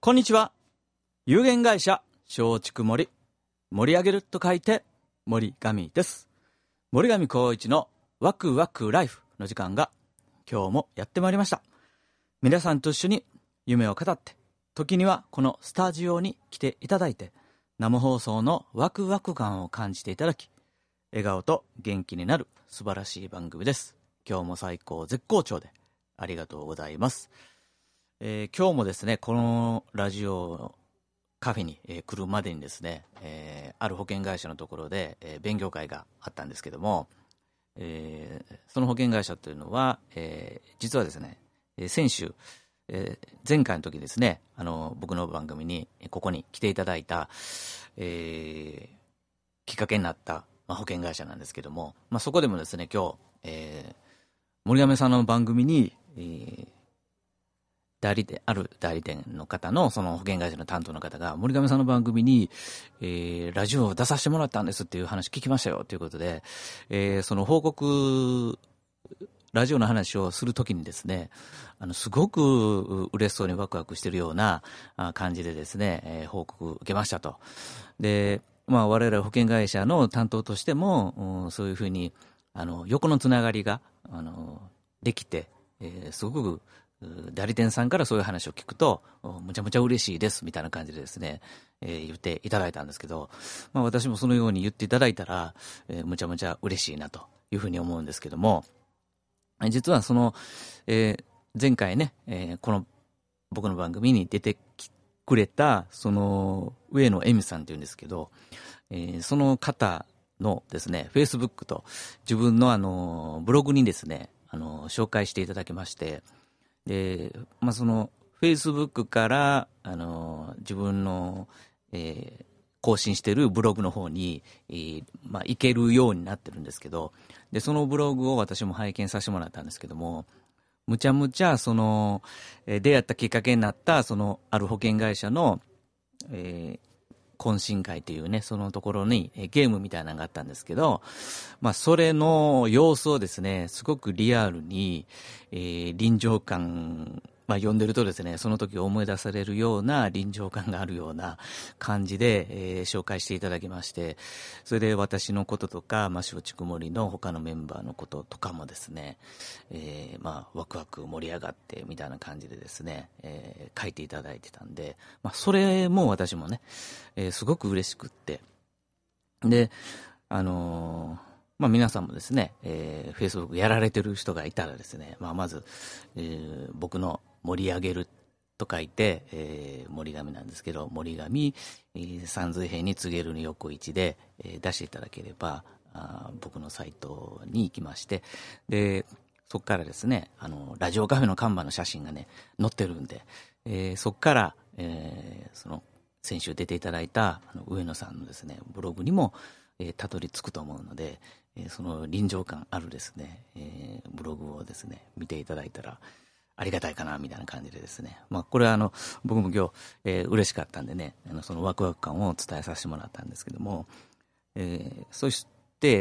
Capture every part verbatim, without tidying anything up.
こんにちは。有限会社松竹森、盛り上げると書いて森上です。森上光一のワクワクライフの時間が今日もやってまいりました。皆さんと一緒に夢を語って、時にはこのスタジオに来ていただいて、生放送のワクワク感を感じていただき、笑顔と元気になる素晴らしい番組です。今日も最高絶好調でありがとうございます。えー、今日もですね、このラジオカフェに、えー、来るまでにですね、えー、ある保険会社のところで、えー、勉強会があったんですけども、えー、その保険会社というのは、えー、実はですね、えー、先週、えー、前回の時ですね、あの僕の番組にここに来ていただいた、えー、きっかけになった、まあ、保険会社なんですけども、まあ、そこでもですね、今日、えー、森上さんの番組に、えー代理店、ある代理店の方の、その保険会社の担当の方が、森上さんの番組に、えー、ラジオを出させてもらったんですっていう話聞きましたよということで、えー、その報告、ラジオの話をするときにですね、あの、すごく嬉しそうにワクワクしているような感じでですね、えー、報告受けましたと。で、まあ、我々保険会社の担当としても、そういうふうに、あの、横のつながりが、あの、できて、えー、すごく、代理店さんからそういう話を聞くとむちゃむちゃ嬉しいですみたいな感じでですね、えー、言っていただいたんですけど、まあ、私もそのように言っていただいたら、えー、むちゃむちゃ嬉しいなというふうに思うんですけども、実はその、えー、前回ね、えー、この僕の番組に出てきくれたその上野恵美さんっていうんですけど、えー、その方のですね、フェイスブックと自分のあのブログにですね、あの紹介していただきまして、で、まあ、そのフェイスブックからあの自分の、えー、更新しているブログの方に、えーまあ、行けるようになってるんですけど、でそのブログを私も拝見させてもらったんですけども、むちゃむちゃその、えー、出会ったきっかけになったそのある保険会社の、えー懇親会というね、そのところにゲームみたいなのがあったんですけど、まあ、それの様子をですね、すごくリアルに、えー、臨場感、まあ、読んでるとですね、その時を思い出されるような臨場感があるような感じで、えー、紹介していただきまして、それで私のこととか、まあ、松竹森の他のメンバーのこととかもですね、えー、まあ、ワクワク盛り上がってみたいな感じでですね、えー、書いていただいてたんで、まあ、それも私もね、えー、すごく嬉しくって、で、あのーまあ、皆さんもですね、えー、Facebook やられてる人がいたらですね、まあ、まず、えー、僕の盛り上げると書いて、えー、森上なんですけど、森上、えー、三髄編に告げるに横一で、えー、出していただければ、あ僕のサイトに行きまして、で、そこからですね、あの、ラジオカフェの看板の写真がね、載ってるんで、えー、そこから、えー、その、先週出ていただいたあの上野さんのですね、ブログにも、えー、たどり着くと思うので、えー、その臨場感あるですね、えー、ブログをですね、見ていただいたらありがたいかなみたいな感じでですね、まあ、これはあの僕も今日、えー、嬉しかったんでね、あのそのワクワク感を伝えさせてもらったんですけども、えー、そして、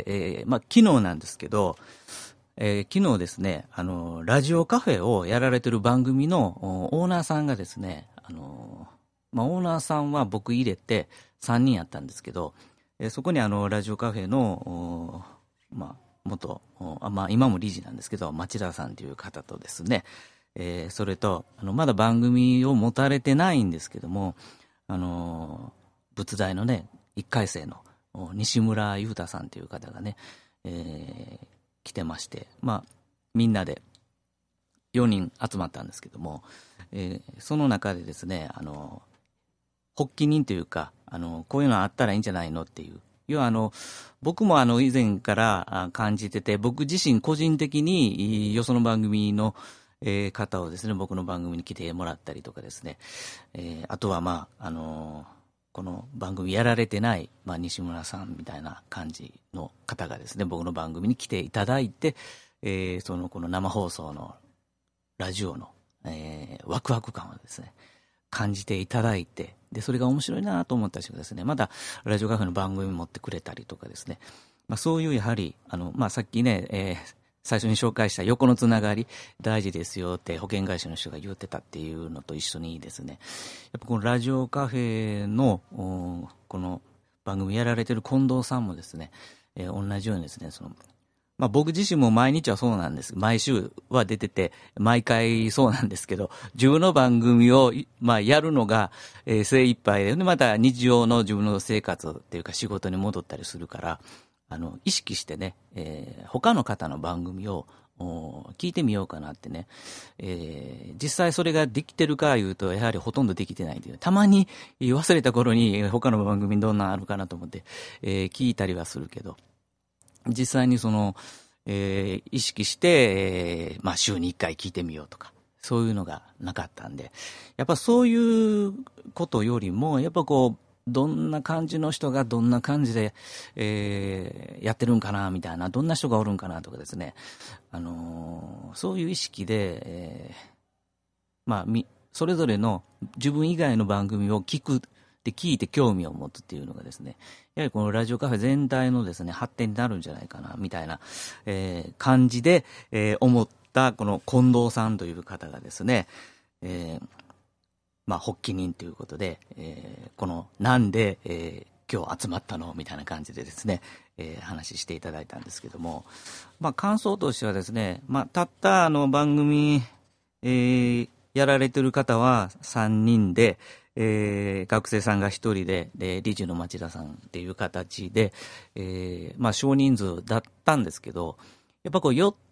えーまあ、昨日なんですけど、えー、昨日ですね、あのラジオカフェをやられてる番組のオーナーさんがですね、あのまあ、オーナーさんは僕入れてさんにんやったんですけど、えー、そこにあのラジオカフェの、まあ、元あ、まあ、今も理事なんですけど町田さんという方とですね、えー、それとあのまだ番組を持たれてないんですけども、あの仏大のねいっかい生の西村裕太さんという方がね、えー、来てまして、まあ、みんなでよにん集まったんですけども、えー、その中でですね、あの発起人というか、あのこういうのあったらいいんじゃないのっていう、要はあの僕もあの以前から感じてて、僕自身個人的によその番組のえー、方をですね、僕の番組に来てもらったりとかですね、えー、あとはまああのー、この番組やられてない、まあ、西村さんみたいな感じの方がですね、僕の番組に来ていただいて、えー、そのこの生放送のラジオの、えー、ワクワク感をですね感じていただいて、でそれが面白いなと思った人がですね、またラジオカフェの番組持ってくれたりとかですね、まあ、そういうやはりあの、まあ、さっきね、えー最初に紹介した横のつながり大事ですよって保険会社の人が言ってたっていうのと一緒にですね、やっぱこのラジオカフェのこの番組やられてる近藤さんもですね、えー、同じようにですね、そのまあ、僕自身も毎日はそうなんです。毎週は出てて、毎回そうなんですけど、自分の番組を、まあ、やるのが、えー、精一杯で、また日常の自分の生活っていうか仕事に戻ったりするから、あの、意識してね、えー、他の方の番組を聞いてみようかなってね、えー、実際それができてるかいうと、やはりほとんどできてないという。たまに忘れた頃に他の番組どんなのあるかなと思って、えー、聞いたりはするけど、実際にその、えー、意識して、えー、まあ週にいっかい聞いてみようとか、そういうのがなかったんで、やっぱそういうことよりも、やっぱこう、どんな感じの人がどんな感じで、えー、やってるんかなみたいな、どんな人がおるんかなとかですね、あのー、そういう意識で、えー、まあみ、それぞれの自分以外の番組を聞く、で聞いて興味を持つっていうのがですね、やはりこのラジオカフェ全体のですね、発展になるんじゃないかな、みたいな、えー、感じで、えー、思ったこの近藤さんという方がですね、えー、まあ、発起人ということで、えー、このなんで、えー、今日集まったのみたいな感じでですね、えー、話していただいたんですけども、まあ、感想としてはですね、まあ、たったあの番組、えー、やられてる方はさんにんで、えー、学生さんがひとりで、で、理事の町田さんっていう形で、えー、まあ少人数だったんですけど、やっぱこう寄って、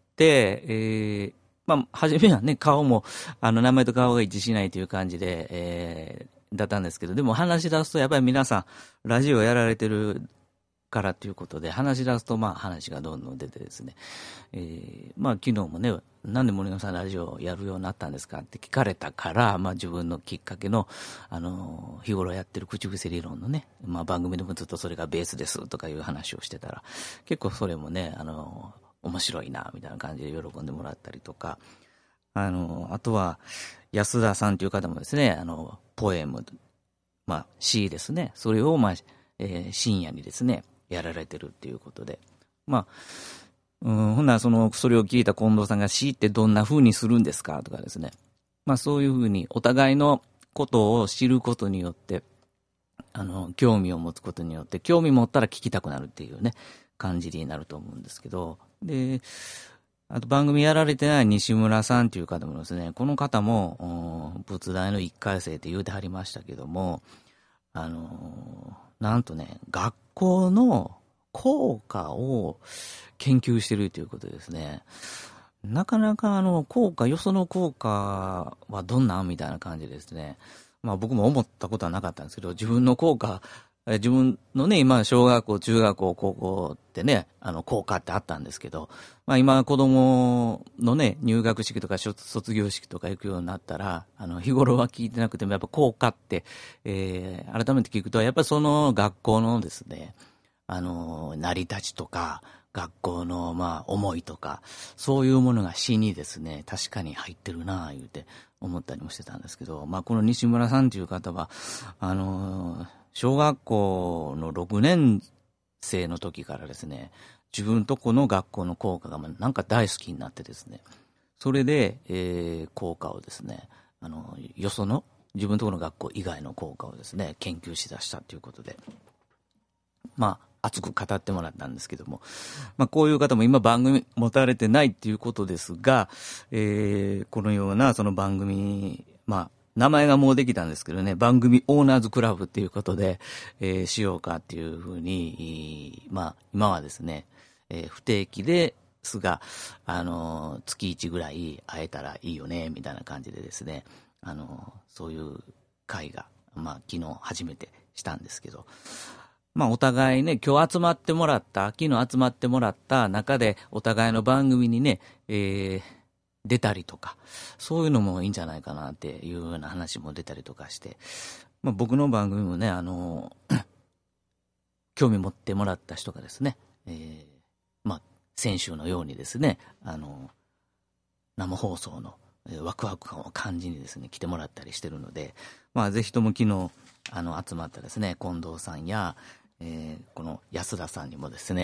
えー、まあ初めはね、顔も、あの名前と顔が一致しないという感じで、えー、だったんですけど、でも話し出すとやっぱり皆さん、ラジオやられてるからということで、話し出すと、まあ話がどんどん出てですね、えー、まあ昨日もね、なんで森山さんラジオやるようになったんですかって聞かれたから、まあ自分のきっかけの、あの、日頃やってる口癖理論のね、まあ番組でもずっとそれがベースですとかいう話をしてたら、結構それもね、あの、面白いな、みたいな感じで喜んでもらったりとか、あの、あとは、安田さんという方もですね、あの、ポエム、まあ詩ですね、それをまあ、えー、深夜にですね、やられてるっていうことで、まあ、うん、ほんならその、それを聞いた近藤さんが詩ってどんな風にするんですかとかですね。まあそういう風にお互いのことを知ることによって、あの、興味を持つことによって、興味持ったら聞きたくなるっていうね、感じになると思うんですけど、で、あと番組やられてない西村さんという方もですね、この方も、仏大のいっかい生って言うてはりましたけども、あの、なんとね、学校の効果を研究しているということですね。なかなかあの効果、よその効果はどんなんみたいな感じですね。まあ僕も思ったことはなかったんですけど、自分の効果、自分のね、今小学校、中学校、高校ってね、あの効果ってあったんですけど、まあ今子供のね、入学式とか卒業式とか行くようになったら、あの日頃は聞いてなくてもやっぱ効果って、えー、改めて聞くと、やっぱりその学校のですね、あの、成り立ちとか、学校の、まあ、思いとか、そういうものが詩にですね、確かに入ってるなぁ、言うて思ったりもしてたんですけど、まあ、この西村さんという方は、あの、小学校のろくねん生の時からですね、自分とこの学校の校歌がなんか大好きになってですね、それで、えー、校歌をですね、あの、よその自分とこの学校以外の校歌をですね、研究しだしたということで、まあ、熱く語ってもらったんですけども、まあ、こういう方も今番組持たれてないっていうことですが、えー、このようなその番組、まあ、名前がもうできたんですけどね、番組オーナーズクラブっていうことで、えー、しようかっていうふうに、まあ、今はですね、えー、不定期ですが、あのー、月いちぐらい会えたらいいよね、みたいな感じでですね、あのー、そういう会が、まあ、昨日初めてしたんですけど、まあお互いね、今日集まってもらった、昨日集まってもらった中でお互いの番組にね、えー、出たりとか、そういうのもいいんじゃないかなっていうような話も出たりとかして、まあ僕の番組もね、あの、興味持ってもらった人がですね、えー、まあ先週のようにですね、あの、生放送のワクワク感を感じにですね、来てもらったりしてるので、まあぜひとも昨日、あの、集まったですね、近藤さんや、えー、この安田さんにもですね、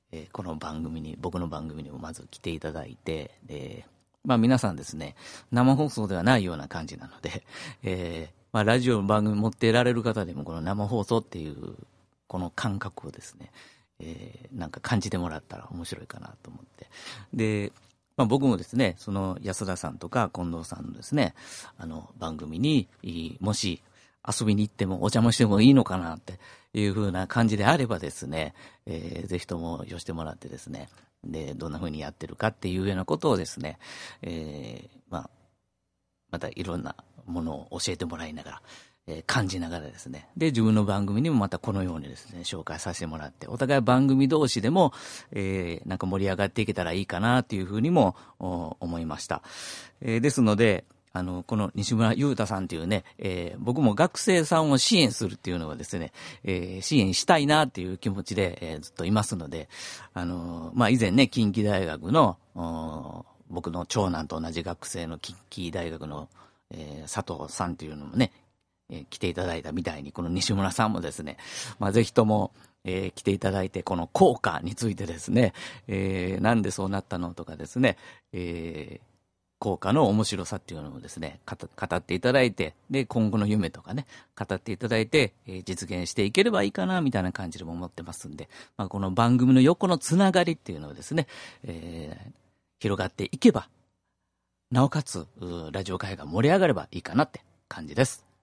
えー、この番組に、僕の番組にもまず来ていただいて、で、まあ皆さんですね、生放送ではないような感じなので、えー、まあラジオの番組持っていられる方でもこの生放送っていうこの感覚をですね、えー、なんか感じてもらったら面白いかなと思って。で、まあ僕もですね、その安田さんとか近藤さんのですね、あの番組にもし遊びに行ってもお邪魔してもいいのかなっていう風な感じであればですね、えー、ぜひとも寄してもらってですね、で、どんな風にやってるかっていうようなことをですね、えー、まあ、またいろんなものを教えてもらいながら、えー、感じながらですね、で、自分の番組にもまたこのようにですね、紹介させてもらって、お互い番組同士でも、えー、なんか盛り上がっていけたらいいかなというふうにも思いました。えー、ですので、あの、この西村優太さんというね、えー、僕も学生さんを支援するっていうのはですね、えー、支援したいなっていう気持ちで、えー、ずっといますので、あの、まあ、以前ね、近畿大学の、僕の長男と同じ学生の近畿大学の、えー、佐藤さんというのもね、えー、来ていただいたみたいに、この西村さんもですね、まあ、ぜひとも、えー、来ていただいて、この効果についてですね、えー、なんでそうなったのとかですね、えー効果の面白さっていうのをですね、語っていただいて、で、今後の夢とかね、語っていただいて、えー、実現していければいいかな、みたいな感じでも思ってますんで、まあ、この番組の横のつながりっていうのをですね、えー、広がっていけば、なおかつ、ラジオ界が盛り上がればいいかなって感じです。